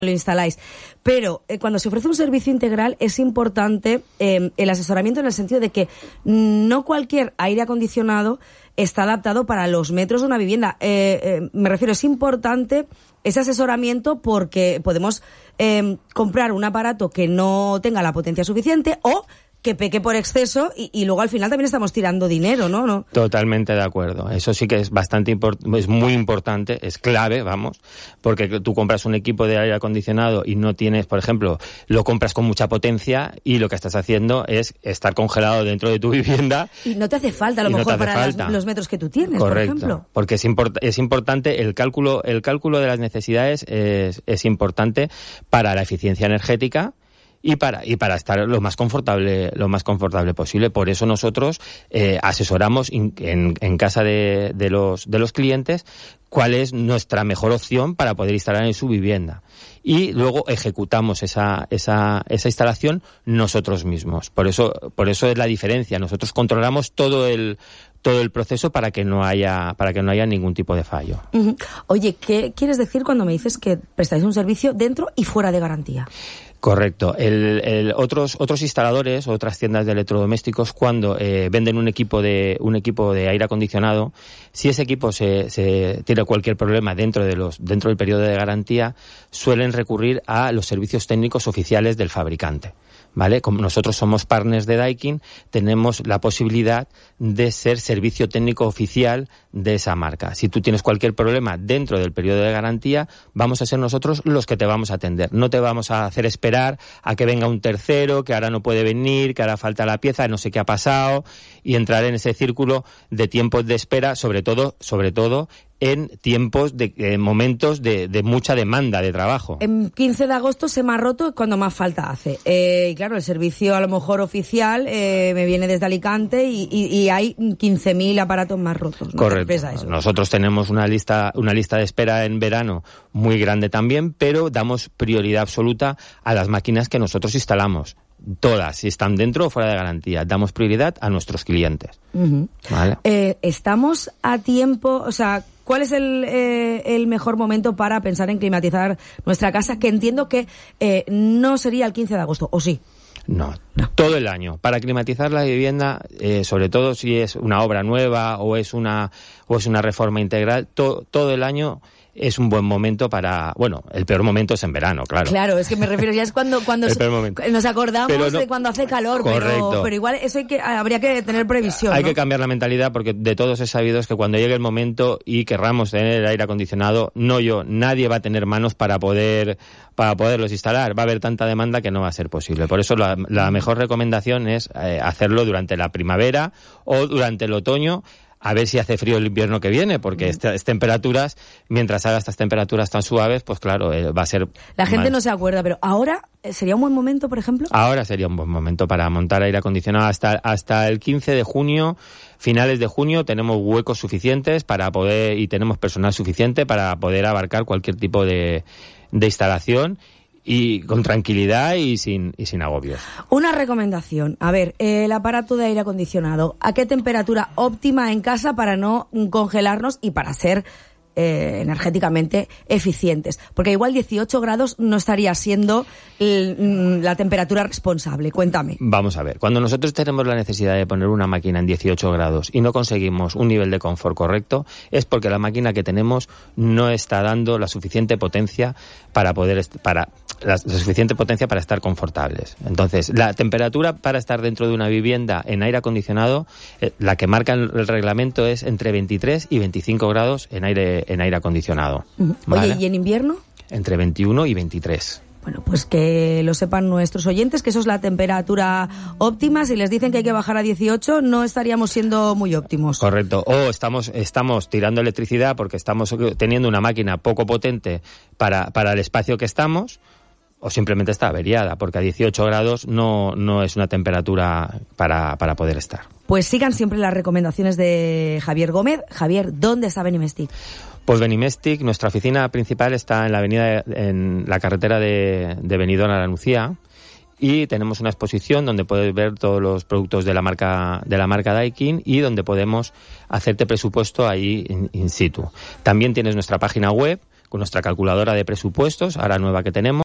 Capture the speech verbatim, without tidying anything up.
lo instaláis. Pero eh, cuando se ofrece un servicio integral es importante eh, el asesoramiento en el sentido de que no cualquier aire acondicionado está adaptado para los metros de una vivienda. Eh, eh, me refiero, es importante ese asesoramiento porque podemos eh, comprar un aparato que no tenga la potencia suficiente o que peque por exceso y, y luego al final también estamos tirando dinero, ¿no? ¿no? Totalmente de acuerdo. Eso sí que es bastante importante, es muy importante, es clave, vamos, porque tú compras un equipo de aire acondicionado y no tienes, por ejemplo, lo compras con mucha potencia y lo que estás haciendo es estar congelado dentro de tu vivienda. Y no te hace falta, a lo mejor, no para falta. Las, los metros que tú tienes, Correcto, por ejemplo. Porque es, import, es importante, el cálculo, el cálculo de las necesidades es, es importante para la eficiencia energética. Y para y para estar lo más confortable lo más confortable posible. Por eso nosotros eh, asesoramos in, en, en casa de, de los de los clientes cuál es nuestra mejor opción para poder instalar en su vivienda. Y luego ejecutamos esa esa esa instalación nosotros mismos. Por eso por eso es la diferencia. Nosotros controlamos todo el todo el proceso para que no haya para que no haya ningún tipo de fallo. Uh-huh. Oye, ¿qué quieres decir cuando me dices que prestáis un servicio dentro y fuera de garantía? Correcto. El, el, otros otros instaladores, otras tiendas de electrodomésticos, cuando eh, venden un equipo de un equipo de aire acondicionado, si ese equipo se, se tiene cualquier problema dentro de los dentro del periodo de garantía, suelen recurrir a los servicios técnicos oficiales del fabricante. ¿Vale? Como nosotros somos partners de Daikin, tenemos la posibilidad de ser servicio técnico oficial de esa marca. Si tú tienes cualquier problema dentro del periodo de garantía, vamos a ser nosotros los que te vamos a atender. No te vamos a hacer esperar a que venga un tercero, que ahora no puede venir, que ahora falta la pieza, no sé qué ha pasado, y entrar en ese círculo de tiempos de espera, sobre todo, sobre todo, en tiempos de eh, momentos de, de mucha demanda de trabajo. En quince de agosto se me ha roto cuando más falta hace. Eh, y claro, el servicio a lo mejor oficial eh, me viene desde Alicante y, y, y hay quince mil aparatos más rotos, ¿no? Correcto. Eso? Nosotros tenemos una lista una lista de espera en verano muy grande también, pero damos prioridad absoluta a las máquinas que nosotros instalamos. Todas, si están dentro o fuera de garantía. Damos prioridad a nuestros clientes. Uh-huh. ¿Vale? Eh, ¿Estamos a tiempo? O sea, ¿cuál es el, eh, el mejor momento para pensar en climatizar nuestra casa? Que entiendo que eh, no sería el quince de agosto, ¿o sí? No, no, todo el año. Para climatizar la vivienda, eh, sobre todo si es una obra nueva o es una o es una reforma integral, to, todo el año es un buen momento para... Bueno, el peor momento es en verano, claro. Claro, es que me refiero, ya es cuando cuando se, nos acordamos no, de cuando hace calor, pero, pero igual eso hay que habría que tener previsión. Hay ¿no? que cambiar la mentalidad porque de todos es sabido es que cuando llegue el momento y querramos tener el aire acondicionado, no yo, nadie va a tener manos para poder para poderlos instalar. Va a haber tanta demanda que no va a ser posible. Por eso la, la mejor recomendación es eh, hacerlo durante la primavera o durante el otoño, a ver si hace frío el invierno que viene, porque estas temperaturas, mientras haga estas temperaturas tan suaves, pues claro, eh, va a ser... La gente más... no se acuerda, pero ahora sería un buen momento, por ejemplo. Ahora sería un buen momento para montar aire acondicionado. Hasta, hasta el quince de junio, finales de junio, tenemos huecos suficientes para poder, y tenemos personal suficiente para poder abarcar cualquier tipo de, de instalación, y con tranquilidad y sin y sin agobios. Una recomendación. A ver, el aparato de aire acondicionado, ¿a qué temperatura óptima en casa para no congelarnos y para ser eh, energéticamente eficientes? Porque igual dieciocho grados no estaría siendo el, la temperatura responsable. Cuéntame. Vamos a ver. Cuando nosotros tenemos la necesidad de poner una máquina en dieciocho grados y no conseguimos un nivel de confort correcto, es porque la máquina que tenemos no está dando la suficiente potencia para poder para la, la suficiente potencia para estar confortables. Entonces, la temperatura para estar dentro de una vivienda en aire acondicionado, eh, la que marca el, el reglamento es entre veintitrés y veinticinco grados en aire en aire acondicionado. ¿Vale? Oye, ¿y en invierno? Entre veintiuno y veintitrés. Bueno, pues que lo sepan nuestros oyentes, que eso es la temperatura óptima. Si les dicen que hay que bajar a dieciocho, no estaríamos siendo muy óptimos. Correcto. O estamos estamos tirando electricidad porque estamos teniendo una máquina poco potente para, para el espacio que estamos, o simplemente está averiada, porque a dieciocho grados no, no es una temperatura para, para poder estar. Pues sigan siempre las recomendaciones de Javier Gómez. Javier, ¿dónde está Benimestic? Pues Benimestic, nuestra oficina principal está en la avenida, en la carretera de, de Benidorm a la Nucía, y tenemos una exposición donde puedes ver todos los productos de la marca de la marca Daikin y donde podemos hacerte presupuesto ahí in, in situ. También tienes nuestra página web con nuestra calculadora de presupuestos, ahora nueva que tenemos.